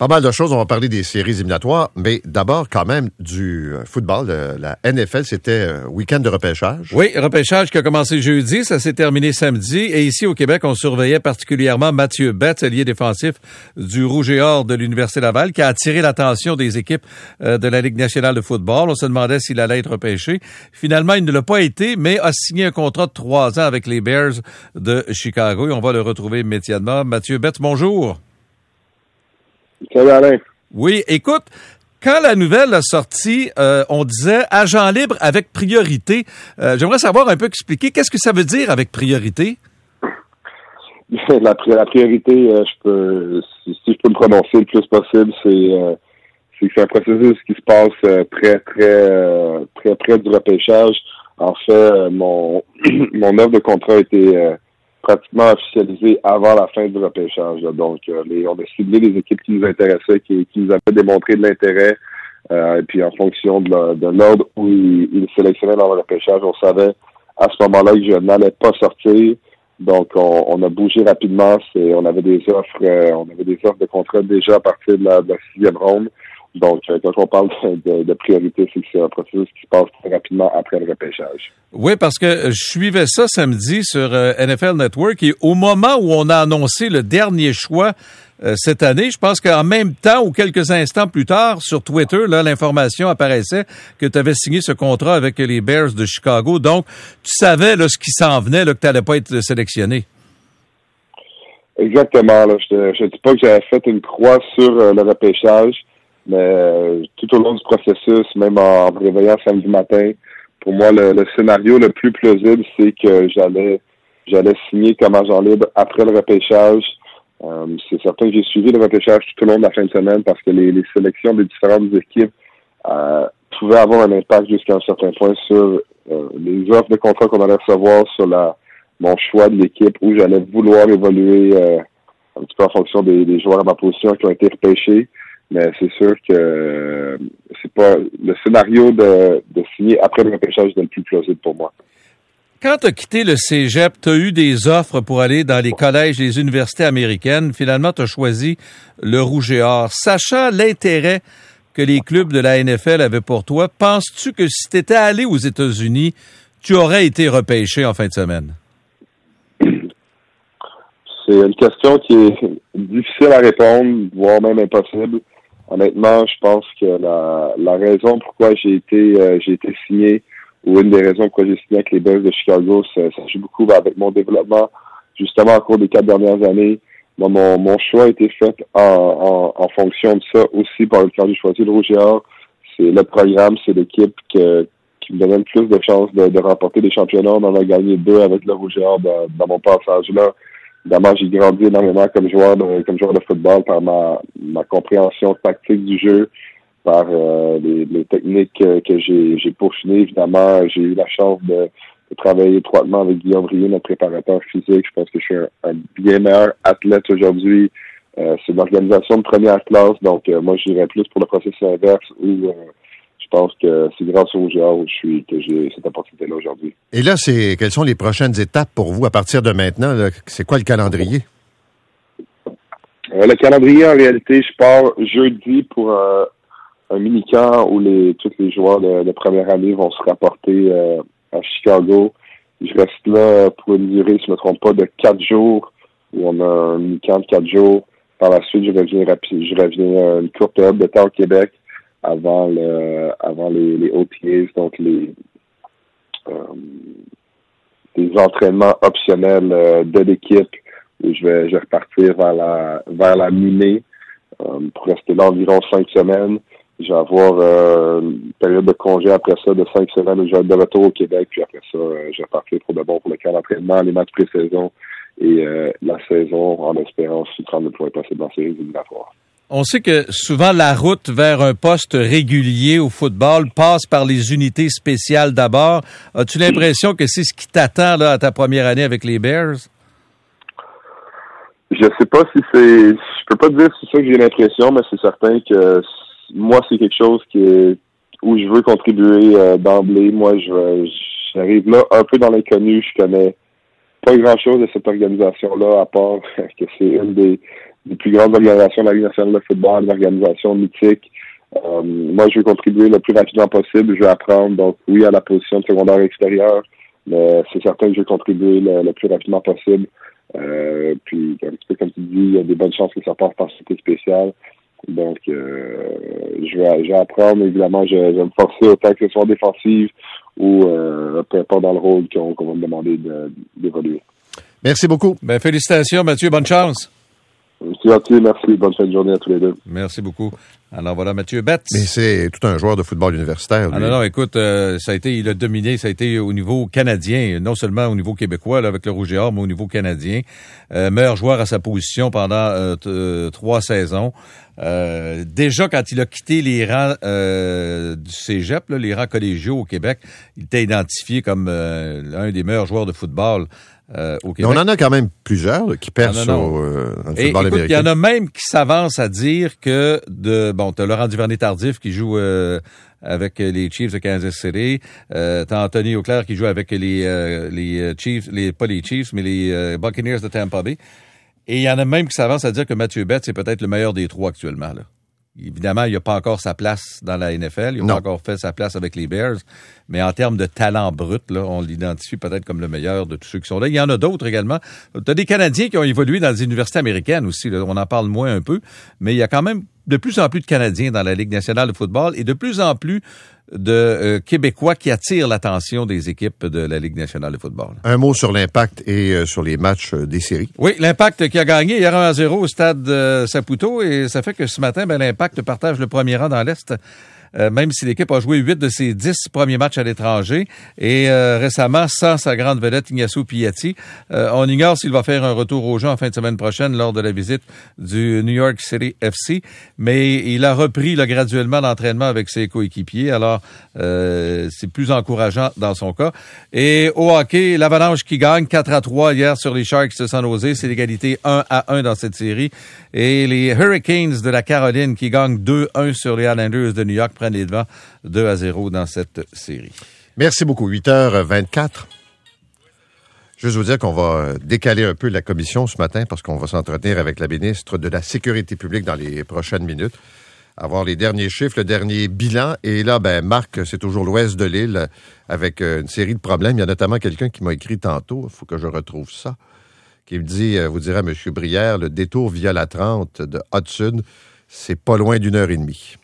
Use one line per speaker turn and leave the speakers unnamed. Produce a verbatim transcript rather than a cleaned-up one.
Pas mal de choses, on va parler des séries éliminatoires, mais d'abord quand même du football, de la N F L, c'était un week-end de repêchage.
Oui, repêchage qui a commencé jeudi, ça s'est terminé samedi, et ici au Québec, on surveillait particulièrement Mathieu Betts, ailier défensif du Rouge et Or de l'Université Laval, qui a attiré l'attention des équipes de la Ligue nationale de football. On se demandait s'il allait être repêché. Finalement, il ne l'a pas été, mais a signé un contrat de trois ans avec les Bears de Chicago, et on va le retrouver immédiatement. Mathieu Betts, bonjour.
Salut Alain.
Oui, écoute, quand la nouvelle a sorti, euh, on disait agent libre avec priorité. Euh, j'aimerais savoir un peu expliquer qu'est-ce que ça veut dire avec priorité?
La, la priorité, euh, je peux, si, si je peux me prononcer le plus possible, c'est, euh, c'est que c'est un processus qui se passe euh, très, très, euh, très près du repêchage. En fait, euh, mon, mon offre de contrat a été euh, pratiquement officialisé avant la fin du repêchage. Là. Donc, euh, les, on a ciblé les équipes qui nous intéressaient, qui, qui nous avaient démontré de l'intérêt. Euh, et puis, en fonction de, la, de l'ordre où ils, ils sélectionnaient dans le repêchage, on savait à ce moment-là que je n'allais pas sortir. Donc, on, on a bougé rapidement. C'est, on avait des offres, euh, on avait des offres de contrat déjà à partir de la, de la sixième ronde. Donc, euh, quand on parle de, de priorité, c'est que c'est un processus qui se passe très rapidement après le repêchage.
Oui, parce que je suivais ça samedi sur euh, N F L Network et au moment où on a annoncé le dernier choix euh, cette année, je pense qu'en même temps ou quelques instants plus tard, sur Twitter, là, l'information apparaissait que tu avais signé ce contrat avec les Bears de Chicago. Donc, tu savais là, ce qui s'en venait, là, que tu n'allais pas être sélectionné.
Exactement. Là. Je ne dis pas que j'avais fait une croix sur euh, le repêchage. Mais euh, tout au long du processus, même en, en me réveillant samedi matin, pour moi, le, le scénario le plus plausible, c'est que j'allais j'allais signer comme agent libre après le repêchage. Euh, c'est certain que j'ai suivi le repêchage tout au long de la fin de semaine parce que les, les sélections des différentes équipes euh, pouvaient avoir un impact jusqu'à un certain point sur euh, les offres de contrat qu'on allait recevoir, sur la mon choix de l'équipe, où j'allais vouloir évoluer euh, un petit peu en fonction des, des joueurs à ma position qui ont été repêchés. Mais c'est sûr que euh, c'est pas le scénario de, de signer après le repêchage le plus plausible pour moi.
Quand tu as quitté le cégep, tu as eu des offres pour aller dans les collèges et les universités américaines. Finalement, tu as choisi le Rouge et Or. Sachant l'intérêt que les clubs de la N F L avaient pour toi, penses-tu que si tu étais allé aux États-Unis, tu aurais été repêché en fin de semaine?
C'est une question qui est difficile à répondre, voire même impossible. Honnêtement, je pense que la, la raison pourquoi j'ai été euh, j'ai été signé, ou une des raisons pourquoi j'ai signé avec les Bears de Chicago, ça, ça joue beaucoup avec mon développement, justement, au cours des quatre dernières années. Moi, mon, mon choix a été fait en, en, en fonction de ça aussi, par quand j'ai choisi le Rouge et Or. C'est le programme, c'est l'équipe que, qui me donnait le plus de chances de, de remporter des championnats. On en a gagné deux avec le Rouge et Or dans, dans mon passage là. Évidemment, j'ai grandi énormément comme joueur de comme joueur de football par ma ma compréhension tactique du jeu, par euh, les, les techniques que, que j'ai j'ai peaufinées. Évidemment, j'ai eu la chance de, de travailler étroitement avec Guillaume Rieu, notre préparateur physique. Je pense que je suis un, un bien meilleur athlète aujourd'hui. Euh, c'est une organisation de première classe, donc euh, moi j'irais plus pour le processus inverse où euh, je pense que c'est grâce au Rouge et Or où je suis que j'ai cette opportunité-là aujourd'hui.
Et là, c'est quelles sont les prochaines étapes pour vous à partir de maintenant? Là? C'est quoi le calendrier?
Euh, le calendrier, en réalité, je pars jeudi pour un, un mini-camp où les tous les joueurs de, de première année vont se rapporter euh, à Chicago. Je reste là pour une durée, si je ne me trompe pas, de quatre jours, où on a un mini-camp de quatre jours. Par la suite, je reviens rapide, je reviens une courte période de temps au Québec avant le avant les, les O T As, donc les euh, les entraînements optionnels euh, de l'équipe, où je vais je vais repartir vers la vers la mi-mai euh, pour rester là environ cinq semaines. Je vais avoir euh, une période de congé après ça de cinq semaines où je vais être de retour au Québec, puis après ça, euh, je vais partir pour de bon pour le camp d'entraînement, les matchs pré-saison et euh, la saison, en espérant aussi prendre le point possible dans ces éliminatoires.
On sait que souvent la route vers un poste régulier au football passe par les unités spéciales d'abord. As-tu l'impression que c'est ce qui t'attend là à ta première année avec les Bears?
Je sais pas si c'est... Je peux pas te dire si c'est ça que j'ai l'impression, mais c'est certain que moi, c'est quelque chose qui est, où je veux contribuer euh, d'emblée. Moi, je j'arrive là un peu dans l'inconnu. Je connais pas grand-chose de cette organisation-là, à part que c'est une des des plus grandes organisations de la Ligue nationale de football, des organisations mythiques. Euh, moi, je veux contribuer le plus rapidement possible. Je veux apprendre, donc oui, à la position de secondaire extérieur, mais c'est certain que je veux contribuer le, le plus rapidement possible. Euh, puis, un petit peu comme tu dis, il y a des bonnes chances que ça passe par cité spéciale. Donc, euh, je, vais, je vais apprendre. Évidemment, je, je vais me forcer autant que ce soit défensive ou euh, peu importe dans le rôle qu'on, qu'on va me demander de, d'évoluer.
Merci beaucoup.
Ben, félicitations, Mathieu. Bonne chance.
C'est gentil, merci. Bonne fin de journée à tous les deux.
Merci beaucoup. Alors voilà, Mathieu Betts.
Mais c'est tout un joueur de football universitaire, lui.
Ah non, non, écoute, euh, ça a été, il a dominé, ça a été au niveau canadien, non seulement au niveau québécois, là, avec le Rouge et Or, mais au niveau canadien. Euh, meilleur joueur à sa position pendant euh, t- euh, trois saisons. Euh, déjà, quand il a quitté les rangs euh, du cégep, là, les rangs collégiaux au Québec, il était identifié comme euh, l'un des meilleurs joueurs de football euh, au Québec.
Mais on en a quand même plusieurs là, qui percent
non, non, non.
au euh, dans le
Et
football
écoute,
américain.
il y en a même qui s'avancent à dire que de bon, t'as Laurent Duvernay-Tardif qui joue euh, avec les Chiefs de Kansas City, euh, t'as Anthony Auclair qui joue avec les euh, les Chiefs, les pas les Chiefs mais les euh, Buccaneers de Tampa Bay. Et il y en a même qui s'avancent à dire que Mathieu Betts c'est peut-être le meilleur des trois actuellement là. Évidemment, il n'a pas encore sa place dans la N F L. Il n'a pas encore fait sa place avec les Bears. Mais en termes de talent brut, là, on l'identifie peut-être comme le meilleur de tous ceux qui sont là. Il y en a d'autres également. Tu as des Canadiens qui ont évolué dans des universités américaines aussi. Là. On en parle moins un peu. Mais il y a quand même de plus en plus de Canadiens dans la Ligue nationale de football et de plus en plus de euh, Québécois qui attirent l'attention des équipes de la Ligue nationale de football.
Un mot sur l'impact et euh, sur les matchs euh, des séries.
Oui, l'Impact qui a gagné hier un à zéro au stade euh, Saputo et ça fait que ce matin, ben, l'Impact partage le premier rang dans l'Est. Euh, même si l'équipe a joué huit de ses dix premiers matchs à l'étranger et euh, récemment sans sa grande vedette Ignacio Piatti. Euh, on ignore s'il va faire un retour au jeu en fin de semaine prochaine lors de la visite du New York City F C, mais il a repris là, graduellement l'entraînement avec ses coéquipiers, alors euh, c'est plus encourageant dans son cas. Et au hockey, l'Avalanche qui gagne quatre à trois hier sur les Sharks de San Jose, c'est l'égalité un à un dans cette série. Et les Hurricanes de la Caroline qui gagnent deux à un sur les Islanders de New York prennent les devants deux à zéro dans cette série.
Merci beaucoup. huit heures vingt-quatre. Juste vous dire qu'on va décaler un peu la commission ce matin parce qu'on va s'entretenir avec la ministre de la Sécurité publique dans les prochaines minutes. Avoir les derniers chiffres, le dernier bilan. Et là, ben Marc, c'est toujours l'ouest de l'île avec une série de problèmes. Il y a notamment quelqu'un qui m'a écrit tantôt, il faut que je retrouve ça, qui me dit, vous direz à M. Brière, le détour via la trente de Hudson, c'est pas loin d'une heure et demie.